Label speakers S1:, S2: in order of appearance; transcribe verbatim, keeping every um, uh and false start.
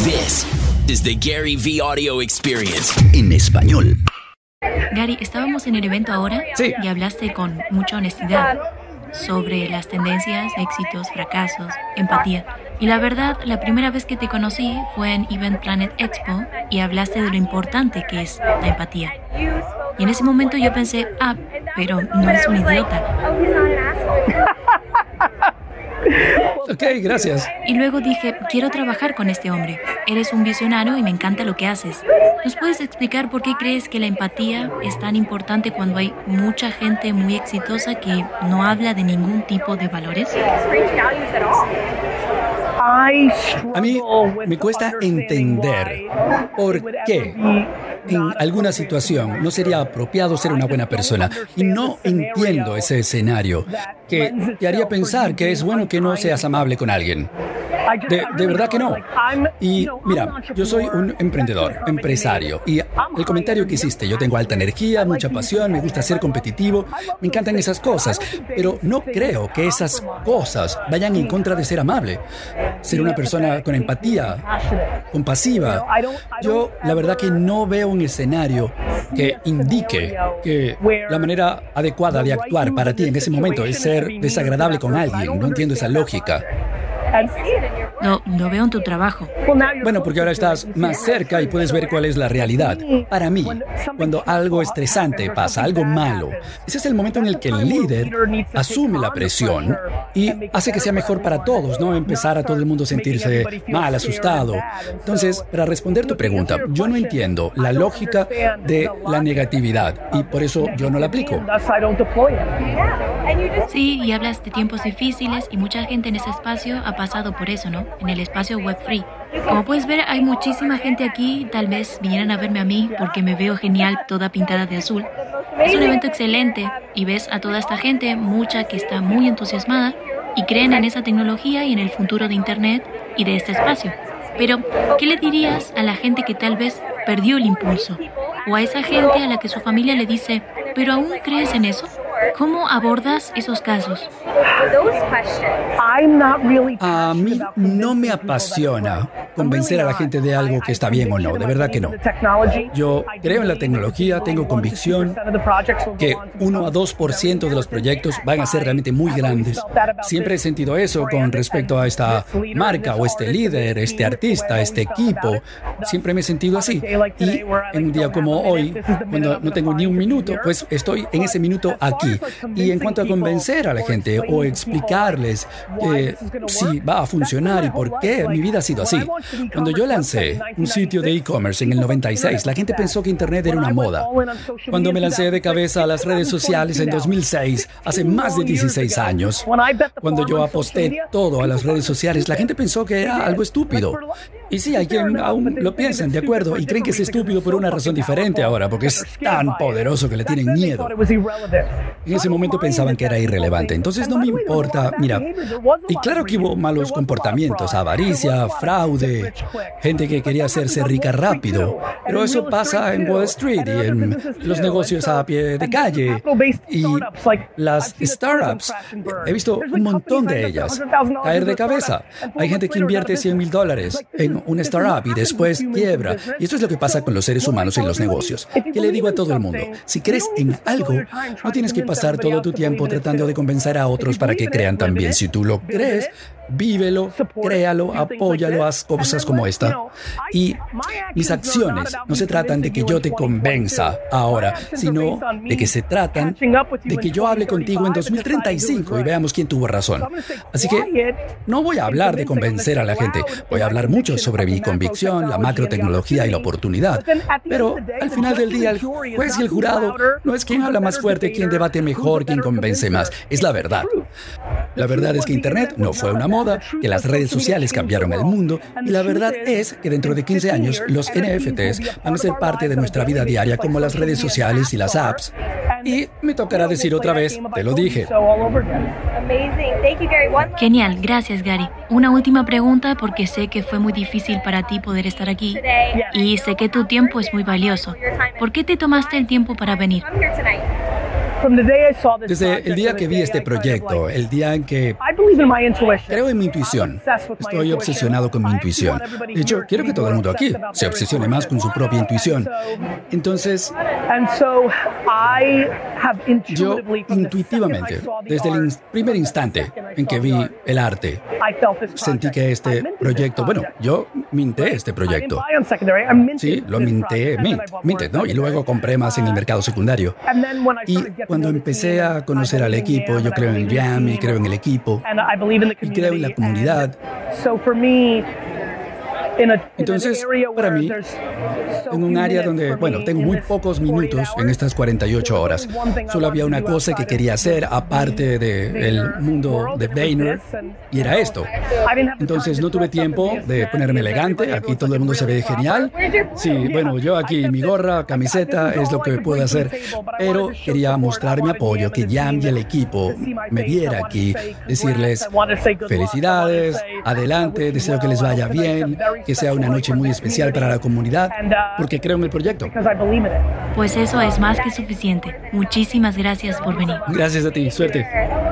S1: This is the Gary V Audio Experience
S2: en español.
S3: Gary, estábamos en el evento ahora
S4: Sí.
S3: y hablaste con mucha honestidad sobre las tendencias, éxitos, fracasos, empatía. Y la verdad, la primera vez que te conocí fue en Event Planet Expo y hablaste de lo importante que es la empatía. Y en ese momento yo pensé, ah, pero no es un idiota.
S4: Ok, gracias.
S3: Y luego dije, quiero trabajar con este hombre. Eres un visionario y me encanta lo que haces. ¿Nos puedes explicar por qué crees que la empatía es tan importante cuando hay mucha gente muy exitosa que no habla de ningún tipo de valores?
S4: A mí me cuesta entender por qué en alguna situación no sería apropiado ser una buena persona. Y no entiendo ese escenario que te haría pensar que es bueno que no seas amable con alguien. De, de verdad que no. Y mira, yo soy un emprendedor, empresario. Y el comentario que hiciste, yo tengo alta energía, mucha pasión, me gusta ser competitivo, me encantan esas cosas. Pero no creo que esas cosas vayan en contra de ser amable. Ser una persona con empatía, compasiva. Yo, la verdad que no veo un escenario que indique que la manera adecuada de actuar para ti en ese momento es ser desagradable con alguien. No entiendo esa lógica.
S3: Lo, lo veo en tu trabajo.
S4: Bueno, porque ahora estás más cerca y puedes ver cuál es la realidad. Para mí, cuando algo estresante pasa, algo malo, ese es el momento en el que el líder asume la presión y hace que sea mejor para todos, no empezar a todo el mundo sentirse mal, asustado. Entonces, para responder tu pregunta, yo no entiendo la lógica de la negatividad y por eso yo no la aplico.
S3: Sí, y hablas de tiempos difíciles y mucha gente en ese espacio ha pasado por eso, ¿no? En el espacio web tres. Como puedes ver, hay muchísima gente aquí. Tal vez vinieran a verme a mí porque me veo genial toda pintada de azul. Es un evento excelente y ves a toda esta gente, mucha que está muy entusiasmada y creen en esa tecnología y en el futuro de Internet y de este espacio. Pero, ¿qué le dirías a la gente que tal vez perdió el impulso? O a esa gente a la que su familia le dice, ¿pero aún crees en eso? ¿Cómo abordas esos casos?
S4: A mí no me apasiona convencer a la gente de algo que está bien o no, de verdad que no. Yo creo en la tecnología, tengo convicción que uno a dos por ciento de los proyectos van a ser realmente muy grandes. Siempre he sentido eso con respecto a esta marca o este líder, este artista, este equipo. Siempre me he sentido así. Y en un día como hoy, cuando no tengo ni un minuto, pues estoy en ese minuto aquí. Y en cuanto a convencer a la gente o explicarles que sí va a funcionar y por qué mi vida ha sido así. Cuando yo lancé un sitio de e-commerce en el noventa y seis, la gente pensó que Internet era una moda. Cuando me lancé de cabeza a las redes sociales en dos mil seis, hace más de dieciséis años, cuando yo aposté todo a las redes sociales, la gente pensó que era algo estúpido. Y sí, hay quien aún lo piensan, de acuerdo, y creen que es estúpido por una razón diferente ahora, porque es tan poderoso que le tienen miedo. En ese momento pensaban que era irrelevante, entonces no me importa. Mira, y claro que hubo malos comportamientos, avaricia, fraude, gente que quería hacerse rica rápido, pero eso pasa en Wall Street y en los negocios a pie de calle y las startups. He visto un montón de ellas caer de cabeza. Hay gente que invierte cien mil dólares en una startup y después quiebra. Y esto es lo que pasa con los seres humanos en los negocios. ¿Qué le digo a todo el mundo? Si crees en algo, no tienes que pasar todo tu tiempo tratando de convencer a otros para que crean también. Si tú lo crees, vívelo, créalo, apóyalo, haz cosas como esta. Y mis acciones no se tratan de que yo te convenza ahora, sino de que se tratan de que yo hable contigo en dos mil treinta y cinco y veamos quién tuvo razón. Así que no voy a hablar de convencer a la gente, voy a hablar mucho sobre mi convicción, la macrotecnología y la oportunidad. Pero al final del día, el juez y el jurado no es quien habla más fuerte, quien debate mejor, quien convence más. Es la verdad. La verdad es que Internet no fue una moda, que las redes sociales cambiaron el mundo y la verdad es que dentro de quince años los N F Ts van a ser parte de nuestra vida diaria como las redes sociales y las apps. Y me tocará decir otra vez, te lo dije.
S3: Genial, gracias Gary. Una última pregunta porque sé que fue muy difícil para ti poder estar aquí y sé que tu tiempo es muy valioso. ¿Por qué te tomaste el tiempo para venir?
S4: Desde el día que vi este proyecto, el día en que creo en mi intuición, estoy obsesionado con mi intuición. De hecho, quiero que todo el mundo aquí se obsesione más con su propia intuición. Entonces, yo intuitivamente, desde el in- primer instante en que vi el arte, sentí que este proyecto, bueno, yo minté este proyecto. Sí, lo minté, mint, minted, ¿no? Y luego compré más en el mercado secundario. Y cuando empecé a conocer al equipo, yo creo en Jam y creo en el equipo y creo en la comunidad. Entonces, para mí, en un área donde, bueno, tengo muy pocos minutos en estas cuarenta y ocho horas, solo había una cosa que quería hacer aparte del mundo de Vayner, y era esto. Entonces, no tuve tiempo de ponerme elegante. Aquí todo el mundo se ve genial. Sí, bueno, yo aquí, mi gorra, camiseta, es lo que puedo hacer. Pero quería mostrar mi apoyo, que Jam y el equipo me viera aquí, decirles felicidades, adelante, deseo que les vaya bien, que sea una noche muy especial para la comunidad, porque creo en el proyecto.
S3: Pues eso es más que suficiente. Muchísimas gracias por venir.
S4: Gracias a ti, suerte.